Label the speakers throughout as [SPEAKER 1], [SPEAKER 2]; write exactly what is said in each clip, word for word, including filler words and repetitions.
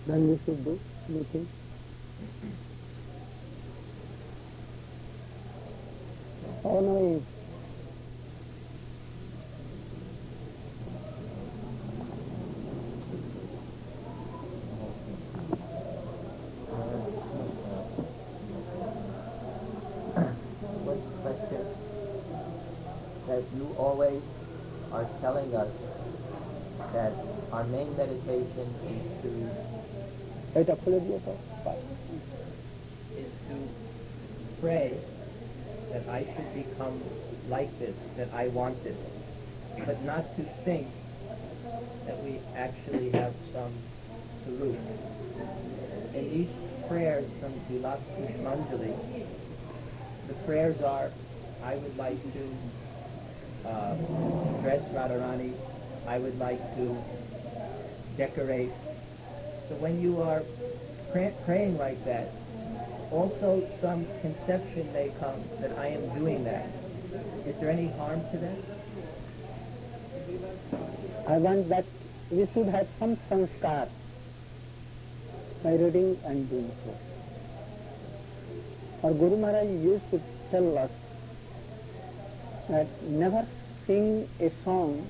[SPEAKER 1] then we should do anything. Oh no.
[SPEAKER 2] That you always are telling us that our main meditation is to
[SPEAKER 1] It actually be
[SPEAKER 2] is to pray that I should become like this, that I want this, but not to think that we actually have some root. In these prayers from Vilak Pushpanjali, the prayers are, I would like to uh, dress Radharani, I would like to decorate. So when you are pray- praying like that, also some conception may come that I am doing that. Is there any harm to that?
[SPEAKER 1] I want that we should have some sanskar by reading and doing so. Our Guru Maharaj used to tell us that never sing a song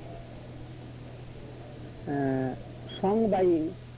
[SPEAKER 1] uh, sung by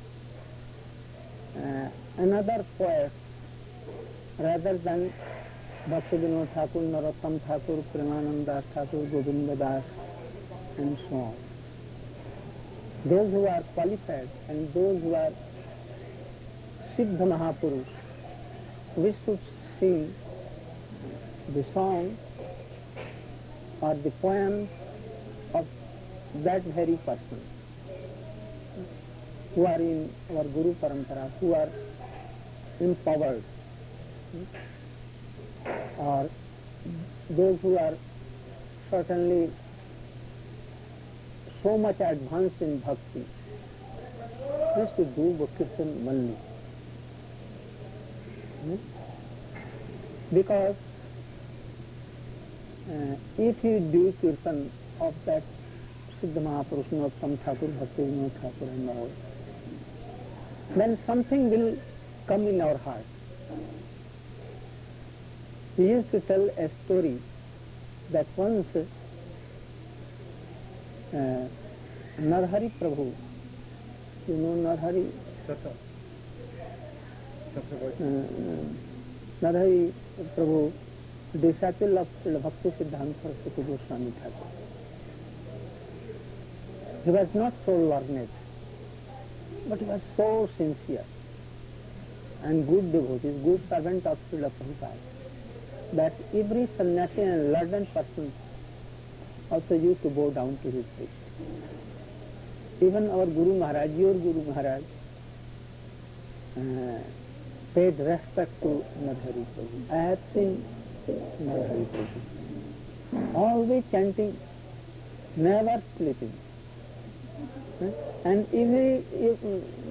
[SPEAKER 1] uh, another poet rather than Bhakti Vinod Thakur, Narottam Thakur, Premanand Das Thakur, Govinda Das, and so on. Those who are qualified and those who are Siddha Mahapurush, we should sing the song or the poems of that very person who are in our Guru Parampara, who are empowered, or those who are certainly so much advanced in bhakti. We should do Kirtan only. Hmm? Because uh, if you do Kirtan of that Siddha Mahapurush, Narottam Thakur, Bhakti Vinod Thakur and all, then something will come in our heart. We used to tell a story that once uh, Narhari Prabhu, you know Narhari? Uh, Narhari Prabhu, disciple of Bhakti Siddhanta Saraswati Goswami Thakur. He was not so learned, but he was so sincere and good devotee, good servant of Srila Prabhupada, that every sannyasi and learned person also used to bow down to his feet. Even our Guru Maharaj, your Guru Maharaj, uh, paid respect to Narhari Prabhu. I have seen Narhari Prabhu always chanting, never sleeping. And if, if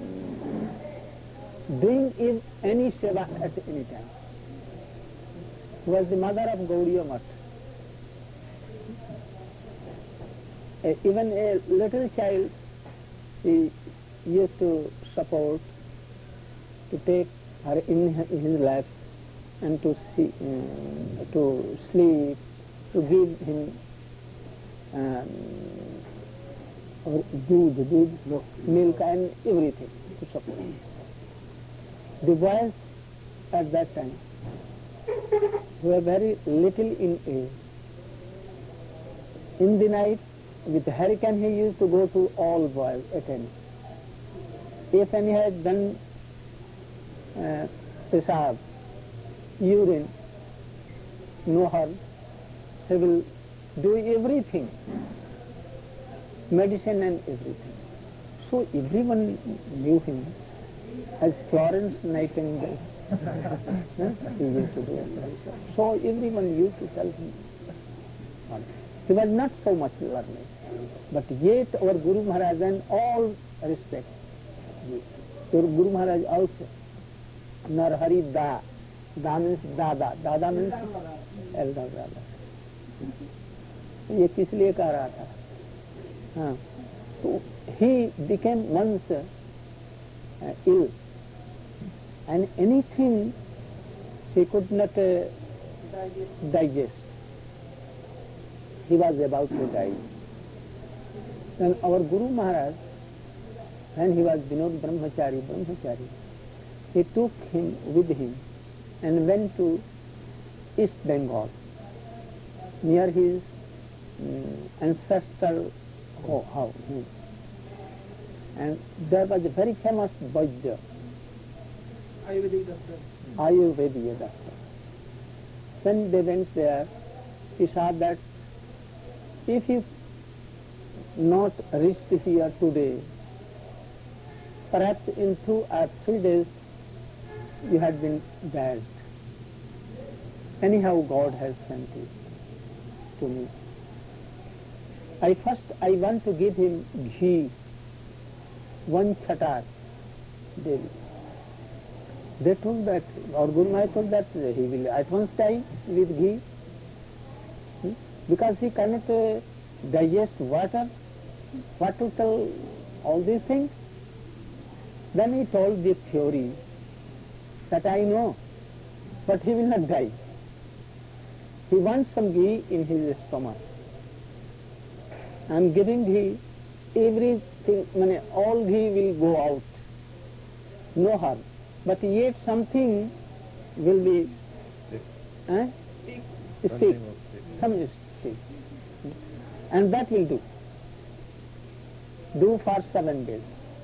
[SPEAKER 1] doing if any seva at any time. He was the mother of Gaudiya Math. Uh, even a little child he used to support, to take her in his lap and to see, uh, to sleep, to give him um, doodh, doodh, milk, milk and everything to support. The boys at that time were very little in age. In the night, with hurricane, he used to go to all boys at any. If any had done uh, pesab, urine, no harm, he will do everything, medicine and everything. So everyone knew him as Florence Nightingale. He used to do it. So everyone used to tell him. He was not so much learned, but yet our Guru Maharaj and all respect. Your Guru Maharaj also, Narhari Da. Da means Dada. Dada means elder brother. ये किस लिए कह रहा था? हाँ, तो he became once uh, ill, and anything he could not uh, digest. He was about to die. Then our Guru Maharaj, when he was Vinod Brahmachari, Brahmachari, he took him with him and went to East Bengal, near his um, ancestral house. And there was a very famous Vaidya,
[SPEAKER 3] Ayurvedic doctor.
[SPEAKER 1] Ayurvedic doctor. When they went there, he saw that if you not reached here today, perhaps in two or three days you had been dead. Anyhow, God has sent you to me. I first, I want to give him ghee, one chatar daily. They told that, or Guru Maharaj told that he will at once die with ghee, hmm? because he cannot uh, digest water, what to tell all these things. Then he told the theory that I know, but he will not die. He wants some ghee in his stomach. I am giving ghee, everything, mane, all ghee will go out, no harm. But yet something will be eh? stick, stick. Some is stick. And that will do. Do for seven days.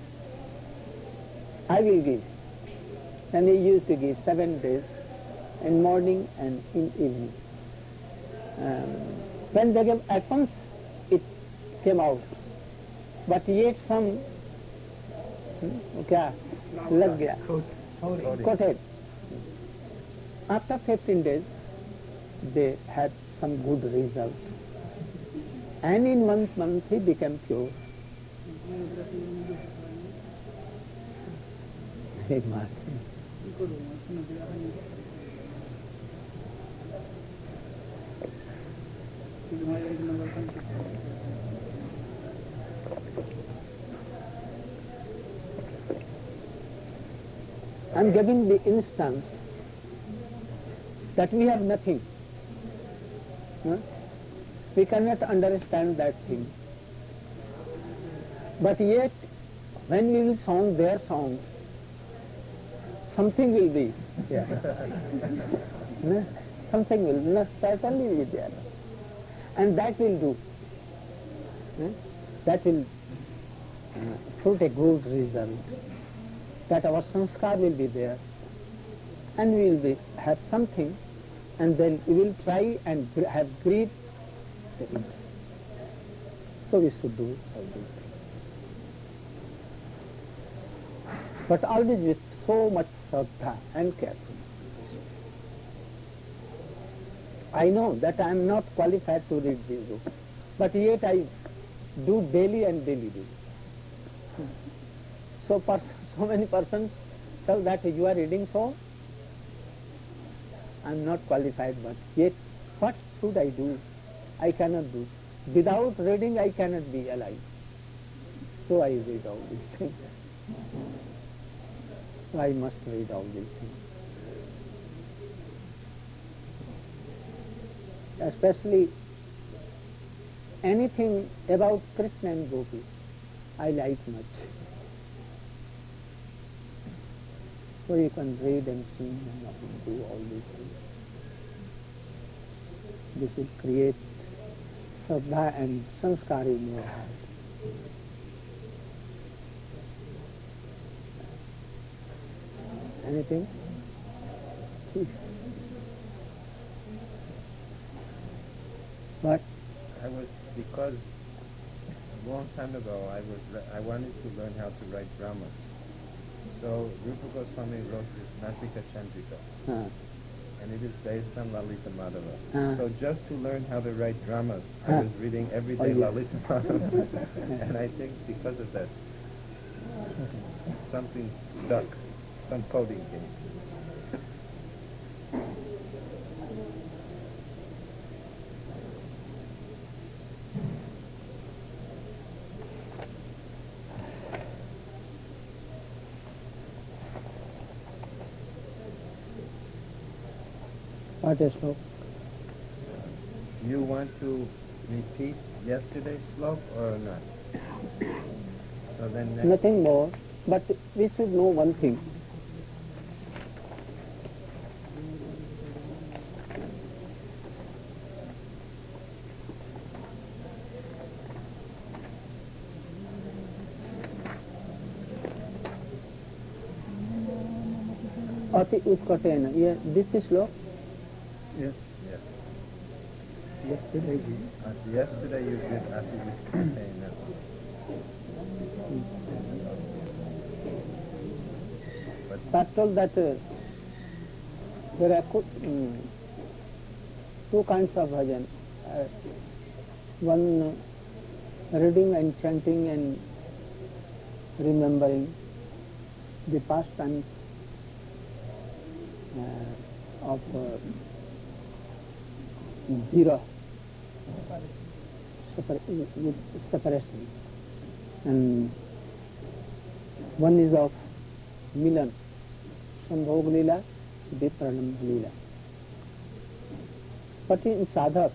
[SPEAKER 1] I will give. And he used to give seven days, in morning and in evening. Um, when they gave at once, it came out. But yet some, hmm, क्या लग गया, coated. After fifteen days, they had some good result. And in one month he became pure. Imagine. I am giving the instance that we have nothing. Huh? We cannot understand that thing. But yet, when we will song their songs, something will be there. No? Something will not certainly be there. And that will do. No? That will uh, fruit a good result. That our sanskar will be there. And we will be, have something, and then we will try and gr- have greed. So we should do all these things. But always with so much shraddha and carefulness. I know that I am not qualified to read these books, but yet I do daily and daily do. So, pers- so many persons tell that you are reading, so I am not qualified, but yet what should I do? I cannot do. Without reading I cannot be alive. So I read all these things. So I must read all these things. Especially anything about Krishna and Gopi, I like much. So you can read and sing and do all these things. This will create shraddha and sanskar in your heart. Anything? What?
[SPEAKER 4] I was, because a long time ago I was I wanted to learn how to write dramas. So Rupa Goswami wrote this Natika Chandrika,
[SPEAKER 1] Uh,
[SPEAKER 4] and it is based on Lalita Madhava.
[SPEAKER 1] Ah.
[SPEAKER 4] So just to learn how to write dramas,
[SPEAKER 1] Ah.
[SPEAKER 4] I was reading every day
[SPEAKER 1] Oh, yes.
[SPEAKER 4] Lalita Madhava. And I think because of that, something stuck, some coding came.
[SPEAKER 1] What is slope?
[SPEAKER 4] You want to repeat yesterday's slok or not? So then next
[SPEAKER 1] Nothing more, but we should know one thing. Ati utkatena. Yeah, this is slow.
[SPEAKER 4] Yes. Yes.
[SPEAKER 1] Yesterday.
[SPEAKER 4] Uh, yesterday you did Ati Utkatena. But
[SPEAKER 1] I told that uh, there are co- um, two kinds of bhajan. Uh, one uh, reading and chanting and remembering the past times uh, of uh, Vira, separ- with separation. And one is of Milan, Sambhog Leela, Vipralambha Leela. But in sadhak,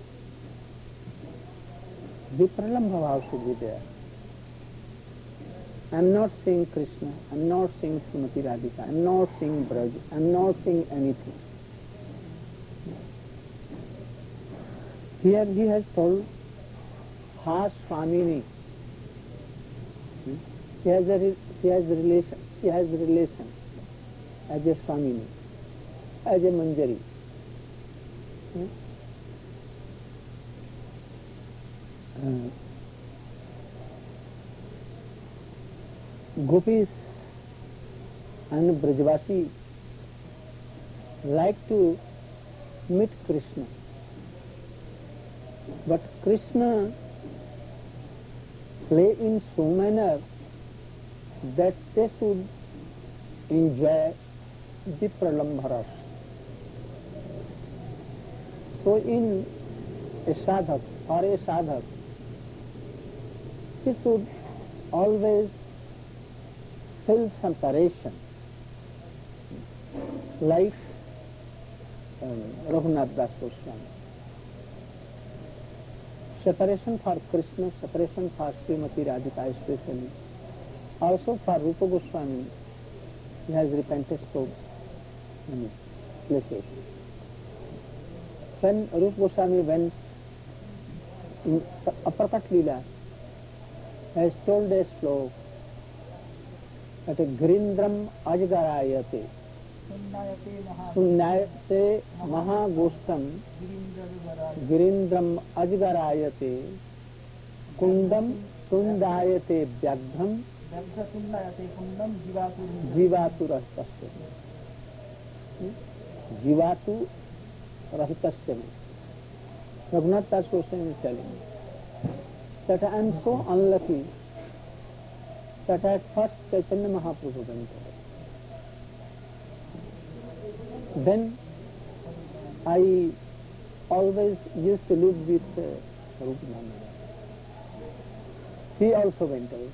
[SPEAKER 1] Vipralambha bhav should be there. I am not seeing Krishna, I am not seeing Srimati Radhika, I am not seeing Braj, I am not seeing anything. Here he has told Ha Swamini. He has a re- he has a relation. He has a relation as a Swamini, as a Manjari. Hmm? Uh, Gopis and Brajvasi like to meet Krishna. But Krishna play in so manner that they should enjoy the pralambha rasa. So in a sadhak or a sadhak, he should always feel separation, like um, Raghunath Das Goswami. Separation for Krishna, separation for Srimati Radhika especially. Also for Rupa Goswami, he has repented so many places. When Rupa Goswami went in Uppercut Leela, has told a sloka that Girindram Ajgarayate Sunyayate Mahagostam Girindram Ajgarayate Kundam Tundayate Vyagdham Jivatu Rahitasya. Jivatu Rahitasya. Raghunath Das Goswami is telling me that I am so unlucky that at first Chaitanya Mahaprabhu went away. Then I always used to live with uh, Sarup Damodar. He also went away.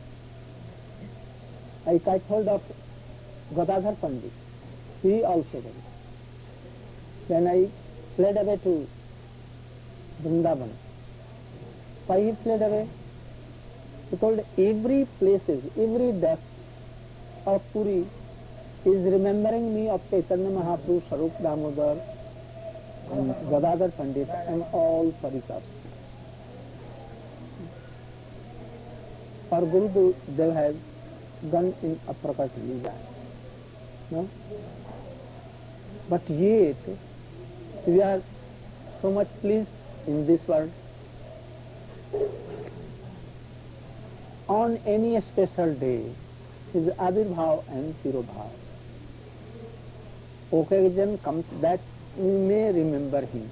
[SPEAKER 1] I catch hold of Gadadhar Pandit. He also went. Then I fled away to Vrindavan. Why he fled away? He told every places, every dust of Puri is remembering me of Chaitanya Mahaprabhu, Sarup Damodar, and Gadadhar Pandit, and all Parikas. For Guru Dev has done in Aprakat Leela. No? But yet, we are so much pleased in this world. On any special day, his Avirbhav and Tirobhav. Occasion comes that we may remember him.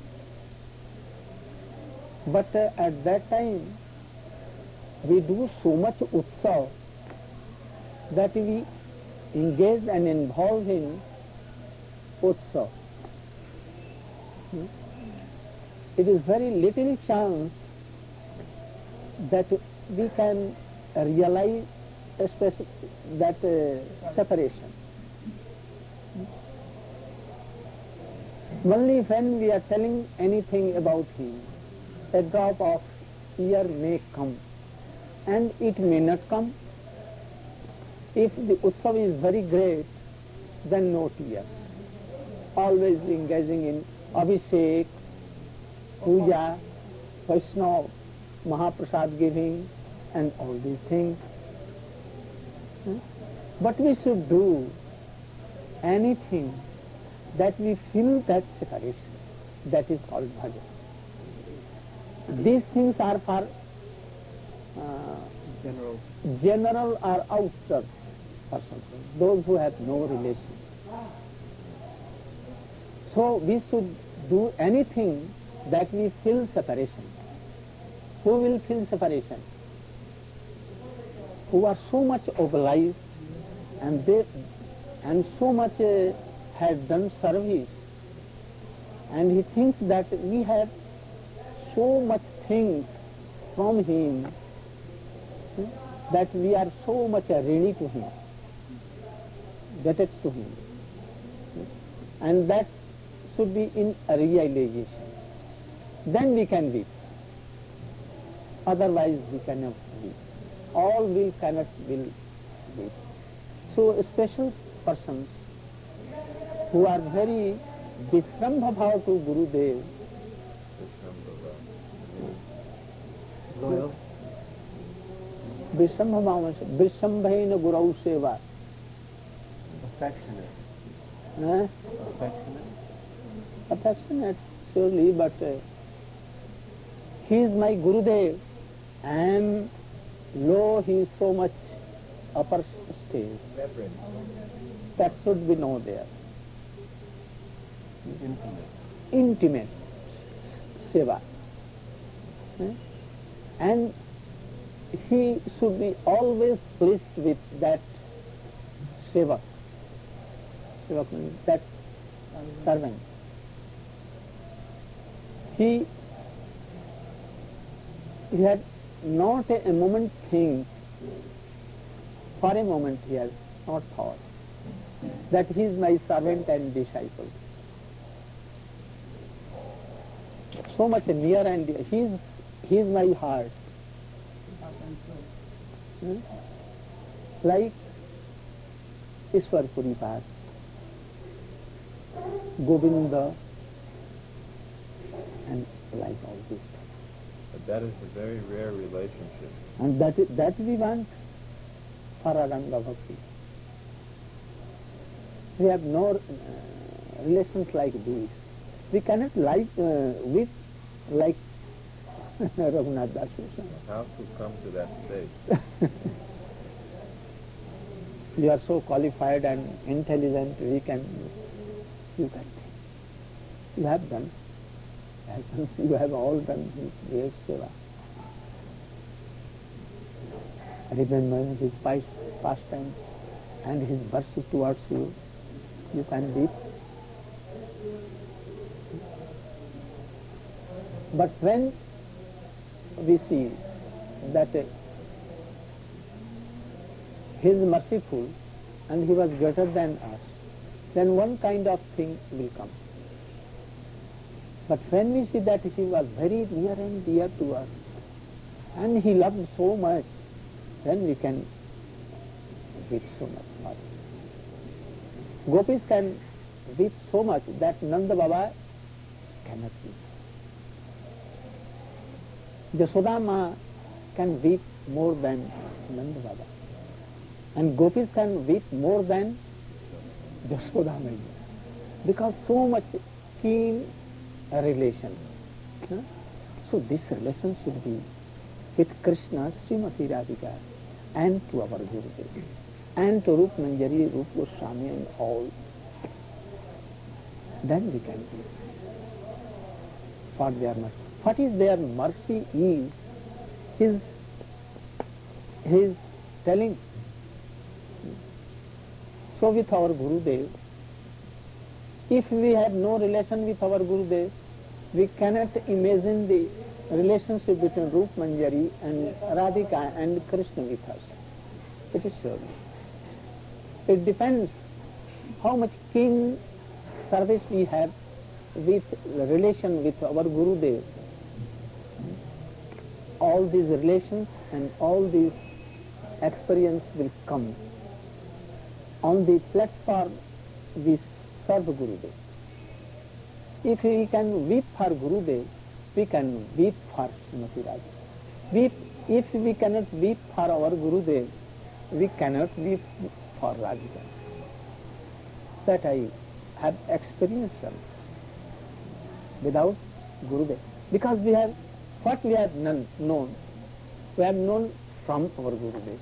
[SPEAKER 1] But uh, at that time, we do so much utsav that we engage and involve in utsav. Hmm? It is very little chance that we can realize especially that uh, separation. Only when we are telling anything about him, a drop of tear may come and it may not come. If the Utsav is very great, then no tears. Always engaging in Abhishek, Puja, Vaishnava, Mahaprasad giving and all these things. Hmm? But we should do anything that we feel that separation. That is called bhajan. These things are for uh,
[SPEAKER 2] General.
[SPEAKER 1] general or outer persons, those who have no relation. So we should do anything that we feel separation. Who will feel separation? Who are so much obliged and they and so much uh, had done service, and he thinks that we have so much things from him, hmm, that we are so much rini to him, debted to him, hmm, and that should be in a realization. Then we can weep. Otherwise we cannot weep. All will cannot will weep. So special persons who are very Vishrambha bhava to Gurudev,
[SPEAKER 2] Loyal.
[SPEAKER 1] Vishrambha bhava, Vishrambhaina Gurau Seva,
[SPEAKER 2] Affectionate.
[SPEAKER 1] eh?
[SPEAKER 2] Affectionate.
[SPEAKER 1] affectionate surely, but uh, he is my Gurudev and lo, he is so much upper stage.
[SPEAKER 2] Reverence.
[SPEAKER 1] That should be known there.
[SPEAKER 2] Intimate.
[SPEAKER 1] Intimate seva. Eh? And he should be always pleased with that seva. Seva means that servant. He, he had not a, a moment think, for a moment he has not thought that he is my servant and disciple. So much near and dear. He is, he is my heart. Hmm? Like Ishwar Puripat, Govinda, and like all this.
[SPEAKER 4] But that is a very rare relationship.
[SPEAKER 1] And that, is, that we want for Aranga Bhakti. We have no uh, relations like these. We cannot like uh, with like Raghunath Das Goswami.
[SPEAKER 4] How to come to that stage?
[SPEAKER 1] You are so qualified and intelligent, we can, you can. You have done. You have all done his great seva. Remembering his past, pastime and his worship towards you, you can weep. But when we see that uh, he is merciful and he was greater than us, then one kind of thing will come. But when we see that he was very near and dear to us, and he loved so much, then we can weep so much more. Gopis can weep so much that Nanda Baba cannot weep. Jashoda Ma can weep more than Nanda Baba. And Gopis can weep more than Jashoda Ma. Because so much keen relation. Huh? So this relation should be with Krishna, Srimati Radhika, and to our Gurudev, and to Rup Manjari, Rup Goswami and all. Then we can do for their mercy. What is their mercy is his, his telling. So with our Gurudev, if we have no relation with our Gurudev, we cannot imagine the relationship between Rup Manjari and Radhika and Krishna with us. It is sure. It depends how much keen service we have with relation with our Gurudev, all these relations and all these experience will come. On the platform we serve Gurudev. If we can weep for Gurudev, we can weep for Srimati Radhika. Weep, if we cannot weep for our Gurudev, we cannot weep for Radhika. That I have experienced without Gurudev. Because we have, what we have known, known we have known from our Gurudev.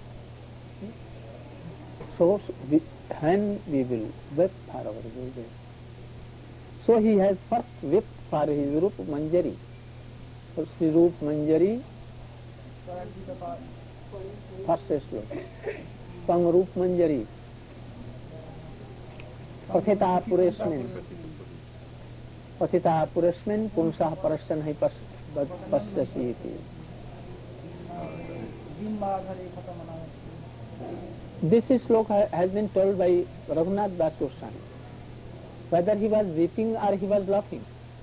[SPEAKER 1] So, we, when we will weep for our Gurudev. So he has first wept for his Rup Manjari. So Sri Rup Manjari, first sloka. Pang Rup Manjari. Pathita Puresmin. Pathita Puresmin Punsah Parasyan Hai Pasyasi iti. This sloka has been told by Raghunath Das Goswami. Whether he was weeping or he was laughing.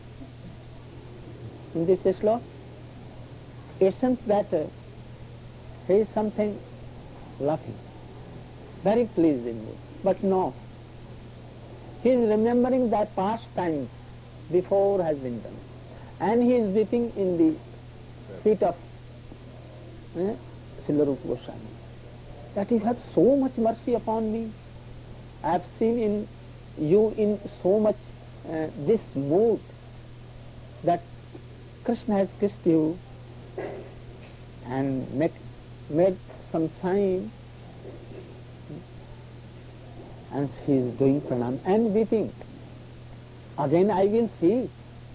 [SPEAKER 1] In this sloka, it seems that uh, he is something laughing, very pleased in it. But no, he is remembering that past times before has been done. And he is weeping in the feet of eh, Srila Rupa Goswami. That you have so much mercy upon me. I have seen in you in so much uh, this mood that Krishna has kissed you and make, made some sign, and he is doing pranam and weeping. Again I will see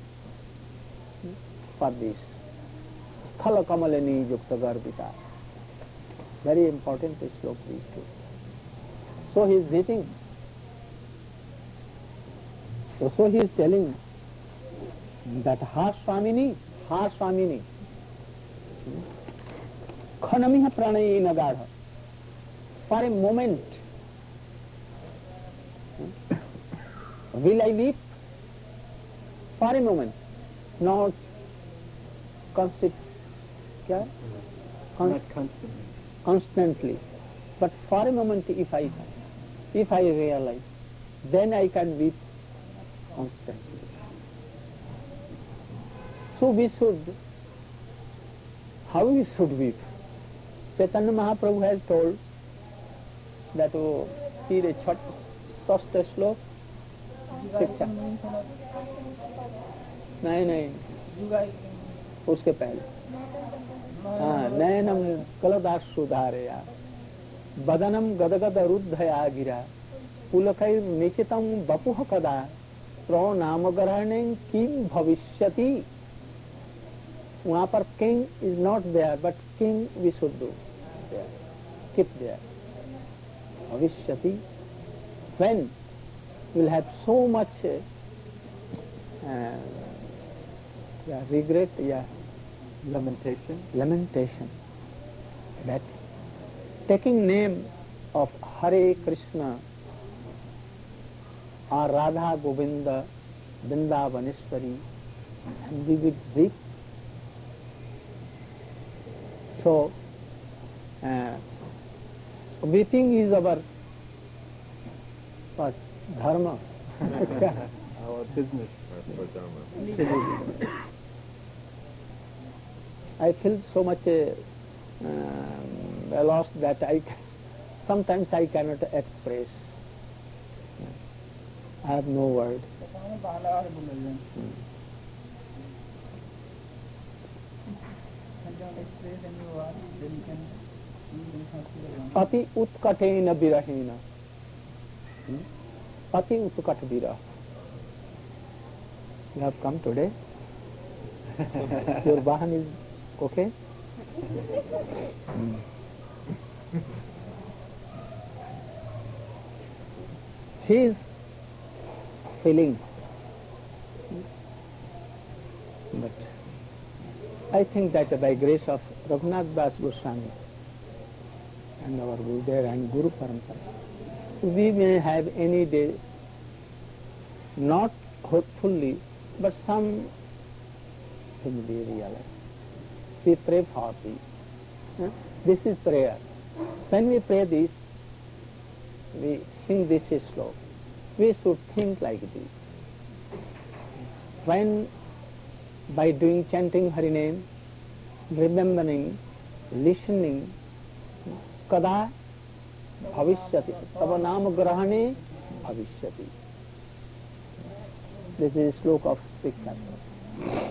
[SPEAKER 1] for this. Sthala kamalani yukta garbita. Very important sloka these days. So he is weeping. So, so he is telling that Ha Swamini, Ha Swamini, Khanamiha Pranayi Nagadha. For a moment, will I weep? For a moment, not constant, kya? Con
[SPEAKER 3] Not constantly.
[SPEAKER 1] constantly, but for a moment if I, if I realize, then I can weep constantly. So we should, how we should weep? Chaitanya Mahaprabhu has told that oh, he the chhat sasta slok शिक्षा नहीं नहीं उसके पहले हाँ नयनम कलदास सुधारया बदनम गदगद रुद्धया गिरा पुलकैर निशितम बपुह कदा pro नाम ग्रहणे किम भविष्यति. वहाँ पर king is not there but king we should do keep there. भविष्यति when we'll have so much uh, uh, yeah, regret, yeah,
[SPEAKER 3] Lamentation.
[SPEAKER 1] lamentation, that taking name of Hare Krishna or Radha Govinda Vrindavaneshwari, and we will weep. So, uh, weeping is our what, dharma.
[SPEAKER 3] Our business.
[SPEAKER 1] I feel so much uh, um, lost that I sometimes I cannot express. I have no word. Ati utkateena birahena. Ati utkat birah. You have come today. Your Vahan is okay? Mm. He is feeling, but I think that by grace of Raghunath Das Goswami and our Gurudev and Guru Parampara, we may have any day not hopefully, but some we realize. We pray for this. Huh? This is prayer. When we pray this, we sing this slow. We should think like this. When by doing chanting Hari name, remembering, listening, kada bhavishyati, tava nama grahane bhavishyati. This is slok of sixth chapter.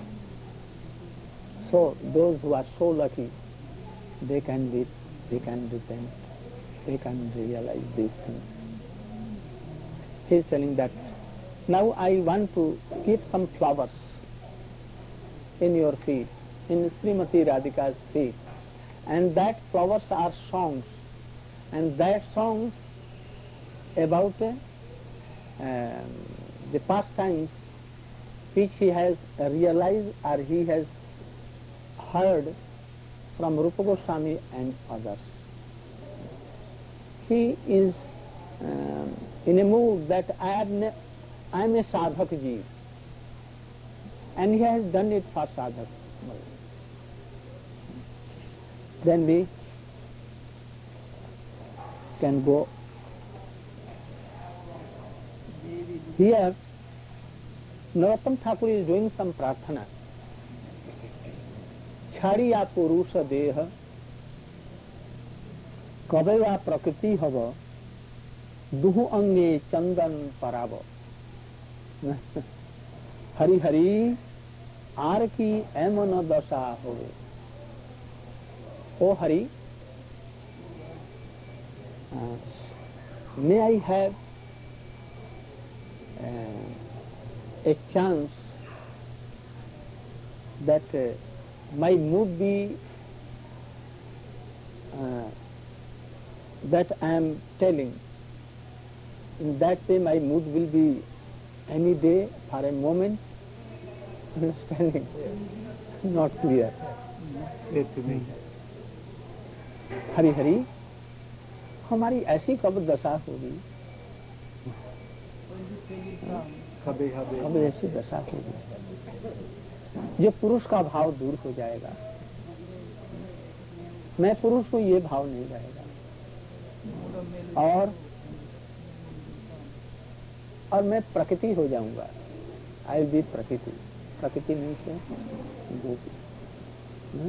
[SPEAKER 1] So those who are so lucky, they can be, they can repent, they can realize these things. He is telling that now I want to keep some flowers in your feet, in Srimati Radhika's feet, and that flowers are songs, and that songs about uh, um, the pastimes which he has realized or he has heard from Rupa Goswami and others. He is um, in a mood that I am, ne- I am a sadhak jeev, and he has done it for sadhak. Then we can go. Here, Narottam Thakur is doing some prarthana. Chhadiya purusha deha, kabeva prakriti hava, duhu ange chandan parava. Hari Hari, aar ki emana dasha hove. Oh Hari, uh, may I have uh, a chance that uh, my mood be uh, that I am telling. In that way my mood will be any day for a moment. Understanding? Not clear.
[SPEAKER 3] Clear to me.
[SPEAKER 1] Hari Hari हमारी ऐसी कब दशा होगी,
[SPEAKER 3] Habe, habe.
[SPEAKER 1] कब ऐसी दशा होगी जो पुरुष का भाव दूर हो जाएगा, मैं पुरुष को ये भाव नहीं रहेगा, और और मैं प्रकृति हो जाऊंगा. आई विल बी प्रकृति. प्रकृति नहीं से गोपी.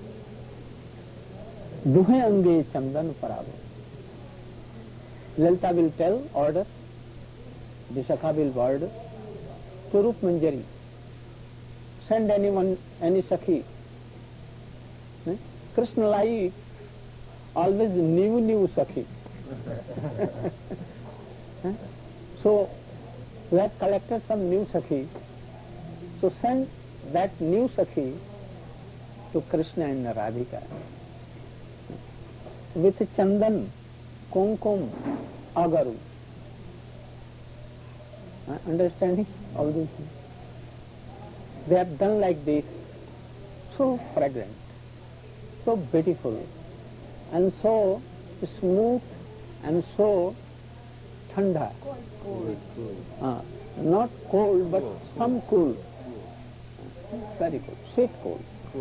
[SPEAKER 1] दुहे अंगे चंदन परावो. Lalita will tell, order, Vishakha will word, to Rup Manjari, send anyone, any Sakhi. Eh? Krishna likes always new, new Sakhi. Eh? So, we have collected some new Sakhi. So send that new Sakhi to Krishna and Radhika with Chandan, Kumkum, Agaru. Uh, understanding all these things? They have done like this, so fragrant, so beautiful, and so smooth, and so thanda. Uh, not cold, but some cool. Very cool, sweet cold.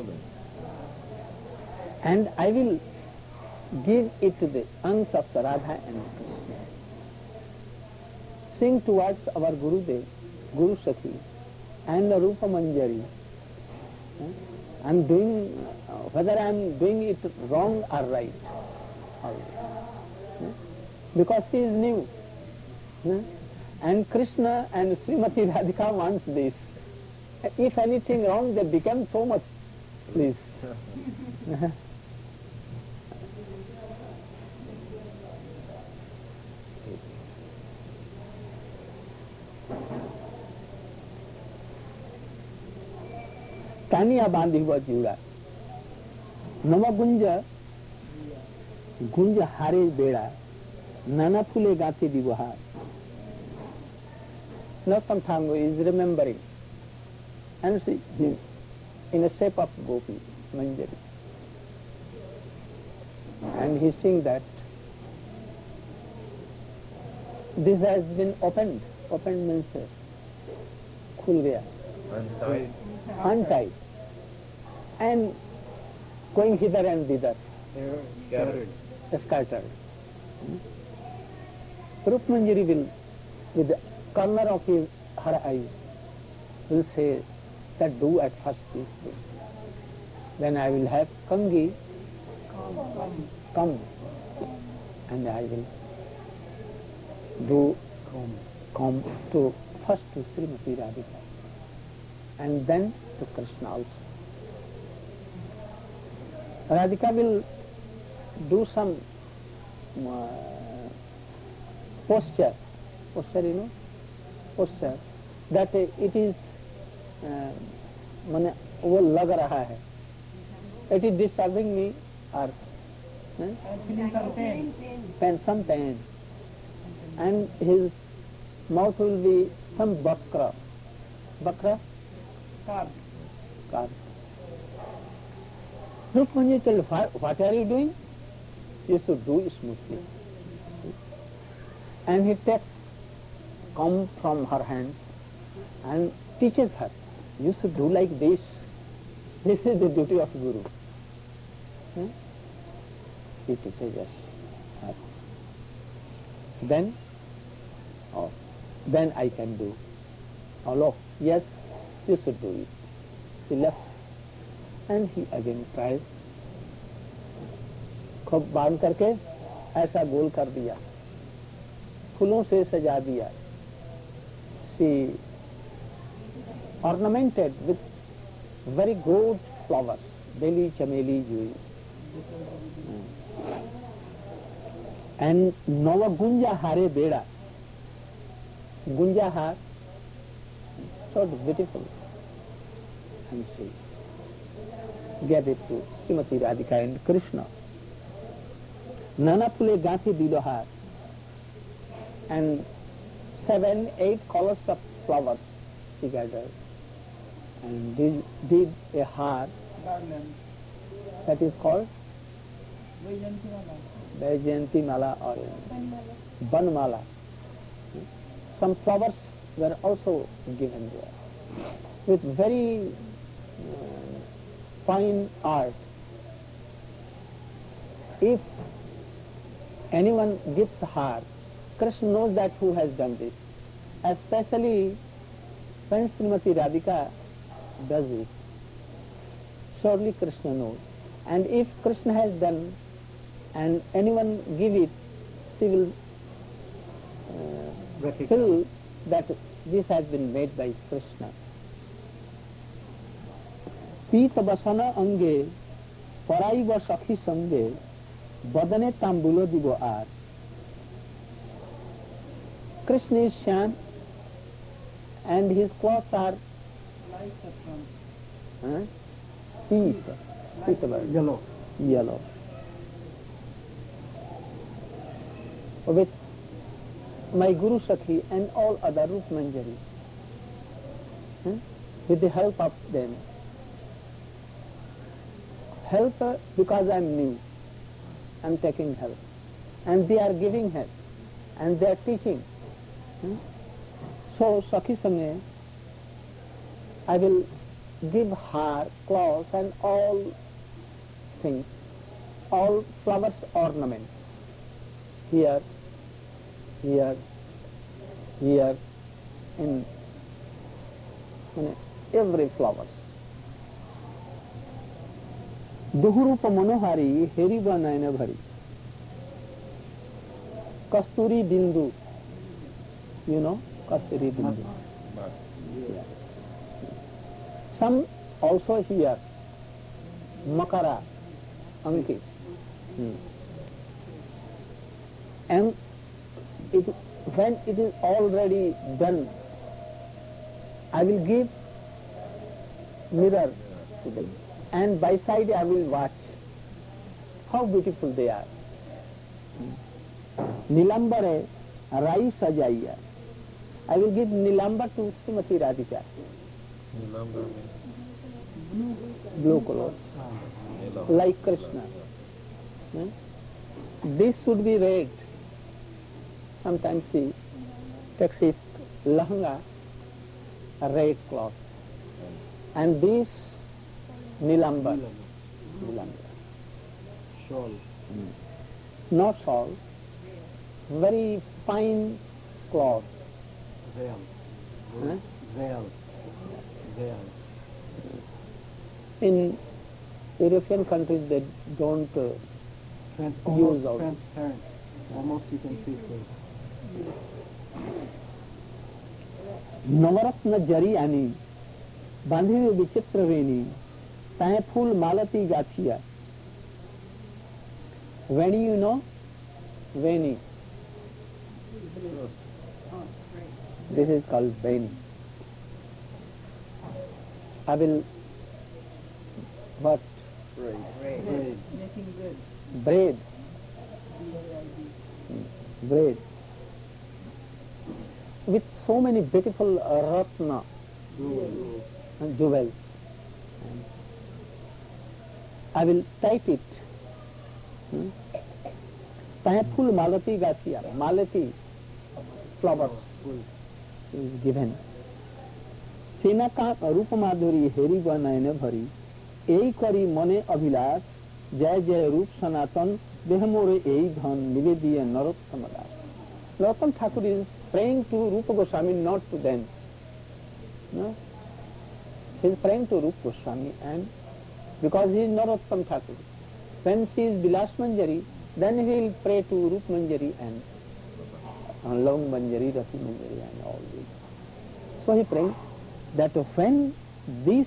[SPEAKER 1] And I will give it to the angs of Radha and Krishna. Sing towards our Gurudev, Guru Sakhi, and Rupa Manjari. Uh, I am doing, uh, whether I am doing it wrong or right. Uh, because she is new. Uh, and Krishna and Srimati Radhika wants this. If anything wrong, they become so much pleased. Kania बांधी हुआ जूड़ा, नवा गुंज गुंज हारे बेड़ा, नाना फूले गाती विवाह. Narottam Thakur is remembering, and see, in the shape of Gopi, Manjari. And he sing that this has been opened. Opened means खुल गया,
[SPEAKER 4] Untied.
[SPEAKER 1] untied, and going hither and thither,
[SPEAKER 3] Carried.
[SPEAKER 1] scattered. Rup Manjari will, with the corner of his, her eye, will say that do at first these things. Then I will have Kangi come, and I will do come to first to Srimati Radhika, and then to Krishna also. Radhika will do some uh, posture, posture, you know, posture, that uh, it is, uh, माने वो लग रहा है, it is disturbing me, or eh? pain, some pain, and his mouth will be some bakra, bakra, carved. Look, when you tell, what are you doing? You should do smoothly. And he takes comb from her hands and teaches her, you should do like this. This is the duty of Guru. Hmm? She teaches us her. Then, oh, then I can do. Hello, yes, you should do it. She left, and he again tries. खूब बांध करके ऐसा गोल कर दिया, फूलों से सजा दिया. She ornamented with very good flowers, beli, chameli, jui. And Nova Gunja Hare Beda, Gunja Har, so beautiful. And she gave it to Srimati Radhika and Krishna. Nana Pule Gathi Dilohar, and seven, eight colors of flowers she gathered, and did, did a har that is called Vaijayanti Mala or Banmala. Some flowers were also given there with very uh, fine art. If anyone gives har, Krishna knows that who has done this, especially when Srimati Radhika does it. Surely Krishna knows. And if Krishna has done and anyone give it, she will uh, feel that this has been made by Krishna. Pita basana ange, paraiva sakhi sange, badane tambulo dibo ar. Krishna is Shyam, and his clothes are huh? Pita, Pita,
[SPEAKER 3] Yellow.
[SPEAKER 1] yellow. With my Guru Sakhi and all other Rup Manjari, hmm? with the help of them. Help uh, because I am new, I am taking help, and they are giving help, and they are teaching. Hmm? So Sakhi Sange, I will give har, cloths and all things, all flowers ornaments, here, here, here, in, in every flowers. Duhurupa Manohari, Heriba Naina Bhari, Kasturi Bindu, you know, Kasturi Bindu. Yeah. Some also here, Makara, Anki. Hmm. And it, when it is already done, I will give mirror to them, and by side I will watch how beautiful they are. Nilambare Rai Sajaiya. I will give Nilambar to Srimati Radhika.
[SPEAKER 4] Nilambar means
[SPEAKER 1] Blue colors,
[SPEAKER 4] yellow.
[SPEAKER 1] like Krishna. Hmm? This should be red. Sometimes she takes it lahanga red cloth. And this nilambar. Nilambar.
[SPEAKER 3] Shawl.
[SPEAKER 1] Not shawl, very fine cloth.
[SPEAKER 3] Veil.
[SPEAKER 1] Huh?
[SPEAKER 3] Veil. Veil.
[SPEAKER 1] In European countries they don't uh,
[SPEAKER 3] Trans-
[SPEAKER 1] use
[SPEAKER 3] almost
[SPEAKER 1] all.
[SPEAKER 3] transparent. Almost you can see through.
[SPEAKER 1] नवरत्न जरी आनी बांधी हुई विचित्र वेणी ताए फूल मालती गाथिया. Veni, you know? Veni. This is called Veni. I will what?
[SPEAKER 3] Braid.
[SPEAKER 1] Braid. Braid. With so many beautiful uh, ratna
[SPEAKER 3] Jewel.
[SPEAKER 1] and jewels. I will type it. Hmm? Full malati gathia. Malati flowers is given. सेना का रूप माधुरी हेरी व नयन भरी यही करी मने अभिलाष जय जय रूप सनातन देह मोरे यही धन निवेदिय नरोत्तम दास. Narottam Thakur is praying to Rupa Goswami, not to them. No? He is praying to Rupa Goswami, and because he is Narottam Thakur. When she is Vilas Manjari, then he will pray to Rup Manjari and uh, Long Manjari, Rati Manjari and all these. So he praying that when this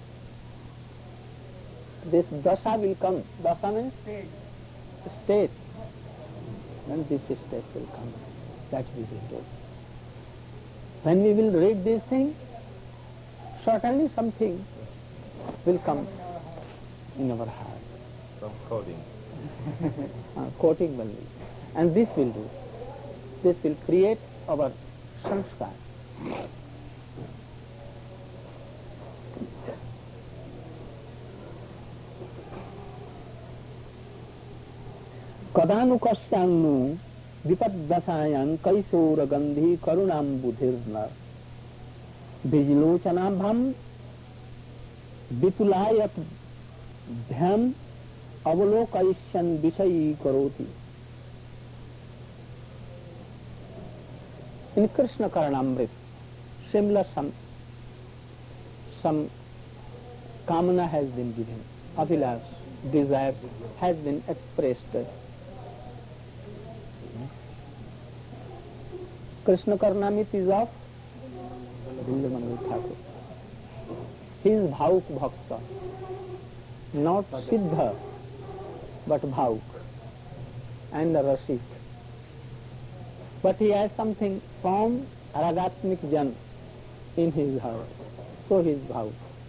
[SPEAKER 1] this dasa will come, dasa means state, when this state will come, that we will do. When we will read this thing, certainly something will come in our heart.
[SPEAKER 4] Some coding.
[SPEAKER 1] Uh, quoting will be. And this will do. This will create our sanskar. कदानुकस्यान्नु विपद्दशायां कैशोर गंधी करुणाम्बुधिर्नर बीजलोचनाभम विपुलायत भ्यम अवलोकयिष्यन् विषयी करोति. In Krishna Karanamrit, similar some some kamana has been given, abhilash, desire has been expressed. Krishna Karanamrit is of Dindamangal Thakur. He is Bhauk Bhakta, not Siddha, but Bhauk and Rasik. But he has something from Ragatmik Jan in his heart, so he is Bhauk.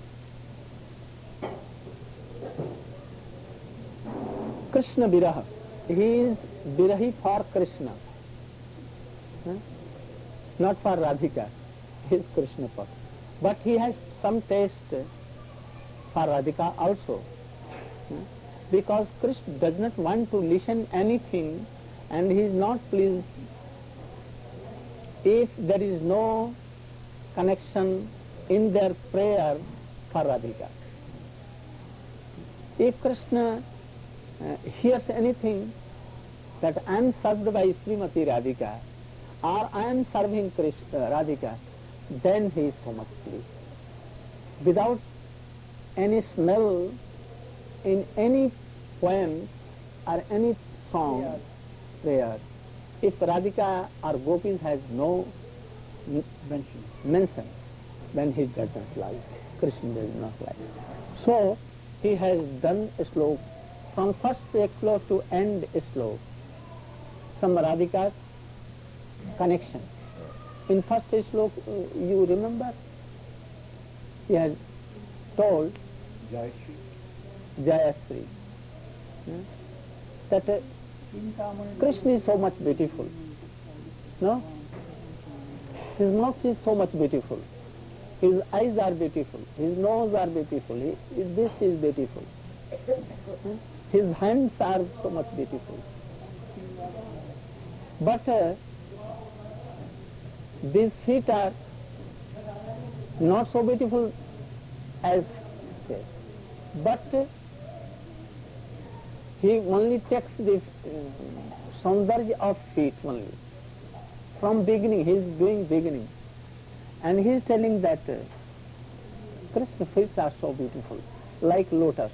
[SPEAKER 1] Krishna Viraha, he is Virahi for Krishna, huh? Not for Radhika, he is Krishna Pak. But he has some taste for Radhika also, huh? Because Krishna does not want to listen anything and he is not pleased if there is no connection in their prayer for Radhika. If Krishna uh, hears anything that I am served by Srimati Radhika or I am serving Krishna, uh, Radhika, then he is so much pleased. Without any smell in any poems or any song, prayer, if Radhika or Gopis has no mention, mention, then he does not like, Krishna does not like. So he has done a sloka, from first sloka to end sloka, some Radhika's connection. In first sloka, uh, you remember, he has told Jayasri yeah, that uh, Krishna is so much beautiful. No? His mouth is so much beautiful. His eyes are beautiful. His nose are beautiful. He, this is beautiful. His hands are so much beautiful. But uh, these feet are not so beautiful as this, but uh, he only takes the uh, saundarya of feet only. From beginning, he is doing beginning. And he is telling that uh, Krishna feet are so beautiful, like lotus.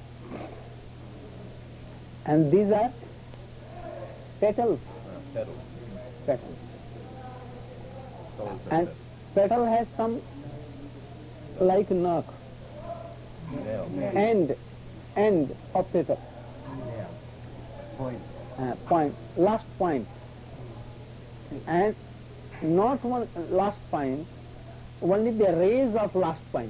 [SPEAKER 1] And these are petals.
[SPEAKER 4] Uh, petals.
[SPEAKER 1] petals.
[SPEAKER 4] Souls of
[SPEAKER 1] And
[SPEAKER 4] petals.
[SPEAKER 1] petal has some like knock,
[SPEAKER 4] Nails.
[SPEAKER 1] end, end of petal,
[SPEAKER 2] Yeah.
[SPEAKER 3] Point.
[SPEAKER 1] uh, point, last point. And not one last point, only the rays of last point.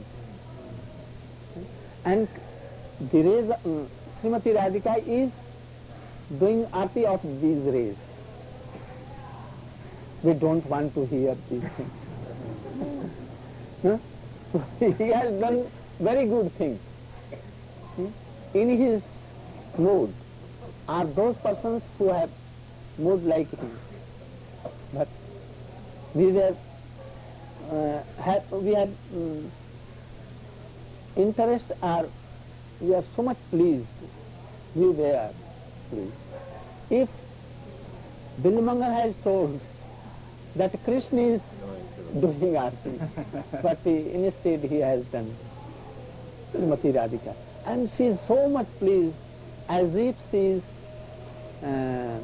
[SPEAKER 1] And the rays, uh, Srimati Radhika is doing arti of these rays. We don't want to hear these things. Huh? He has done very good things. Hmm? In his mood are those persons who have mood like him. But we were, uh, have, we had um, interest, or we are so much pleased. We were pleased. If Bilmangal has told that Krishna is doing arti, but he, instead he has done Srimati Radhika. And she is so much pleased, as if she is uh,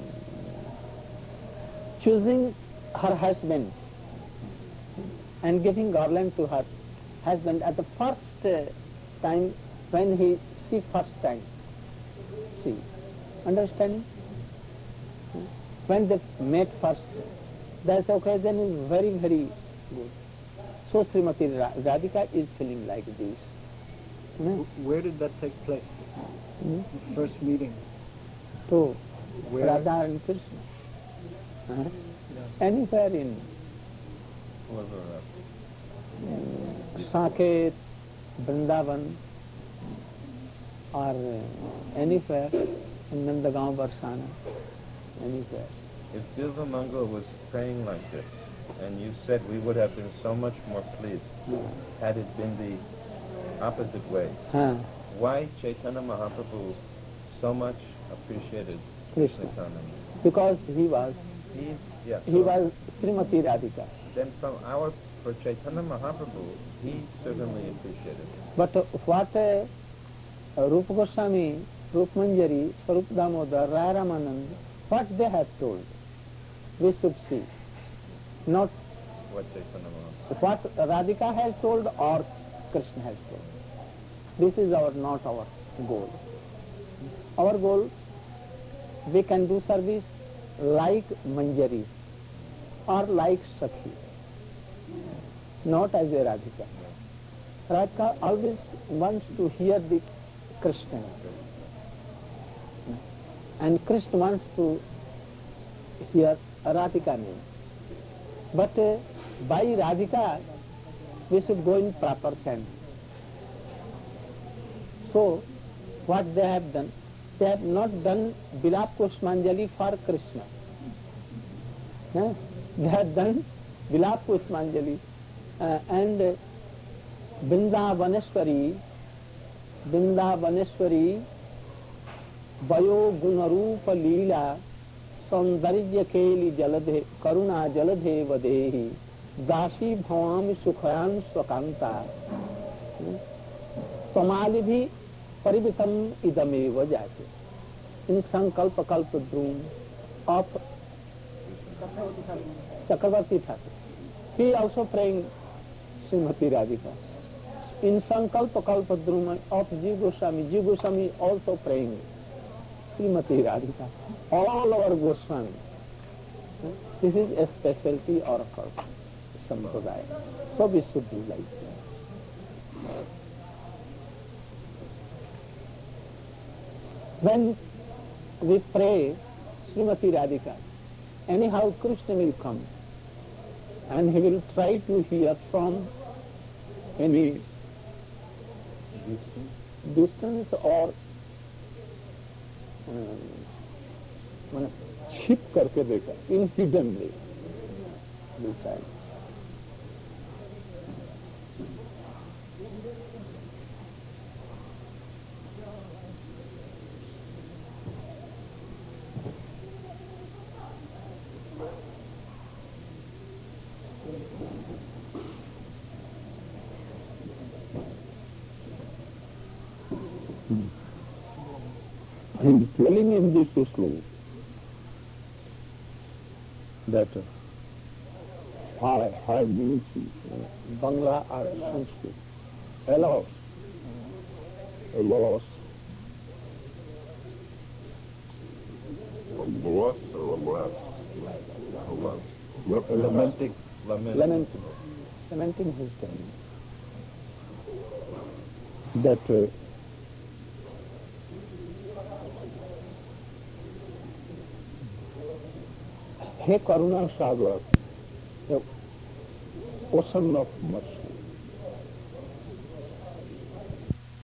[SPEAKER 1] choosing her husband and giving garland to her husband at the first uh, time when he see first time. See, understanding? When they met first, that's okay, then is very, very good. So Srimati Ra- Radhika is feeling like this. Hmm?
[SPEAKER 3] Where did that take place?
[SPEAKER 1] Hmm?
[SPEAKER 3] The first meeting.
[SPEAKER 1] So,
[SPEAKER 3] Where?
[SPEAKER 1] Radha and Krishna. Huh?
[SPEAKER 3] Yes.
[SPEAKER 1] Anywhere in
[SPEAKER 4] Whoever, uh,
[SPEAKER 1] Saket, Vrindavan, or uh, anywhere in Nandagaon, Barsana, anywhere.
[SPEAKER 4] if Bilva Mangal was praying like this, and you said we would have been so much more pleased had it been the opposite way,
[SPEAKER 1] Huh.
[SPEAKER 4] why Chaitanya Mahaprabhu so much appreciated
[SPEAKER 1] Krishna.
[SPEAKER 4] Nityananda?
[SPEAKER 1] Because he was,
[SPEAKER 4] He, yeah,
[SPEAKER 1] he
[SPEAKER 4] so
[SPEAKER 1] was Srimati Radhika.
[SPEAKER 4] then from our, for Chaitanya Mahaprabhu, he certainly appreciated.
[SPEAKER 1] But uh, what uh, Rupa Goswami, Rup Manjari, Sarup Damodar, Raya Ramanand, what they have told, we should see. Not
[SPEAKER 4] What Chaitanya Mahaprabhu.
[SPEAKER 1] what Radhika has told or Krishna has told. This is our not our goal. Our goal, we can do service like Manjari or like Sakhi, not as a Radhika. Radhika always wants to hear the Krishna, and Krishna wants to hear Radhika name. But uh, by Radhika, we should go in proper chant. So, what they have done, they have not done Vilap Pushpanjali for Krishna. Huh? They have done Vilap Pushpanjali uh, and uh, Vrindavaneshwari, Vrindavaneshwari, Vayo Gunarupa Leela, Saundarya Keli Jaladhe, Karuna Jaladhe Vadehi, Dashi Bhavam Sukhayan Swakanta, Tamalibhi Parivitam Idameva Jati. In Sankalpa Kalpa Dhrum of Chakravarti Thakur. He also praying Srimati Radhika. In Sankalpa Kalpa Dhrum of Jiva Goswami, Jiva Goswami also praying Srimati Radhika. All our Goswami. This is a specialty or a sampradaya. So we should do like this. When we pray Srimati Radhika, anyhow Krishna will come and he will try to hear from any distance or um, छिप करके देखा in hiddenly will try.
[SPEAKER 5] And telling in this slope that five, five means Bangla or Sanskrit allows, allows
[SPEAKER 6] Loss or less? Less.
[SPEAKER 4] Lamenting. Lamenting.
[SPEAKER 1] lamenting, lamenting his death.
[SPEAKER 5] that uh, He Karuna Sagar, the ocean of mercy.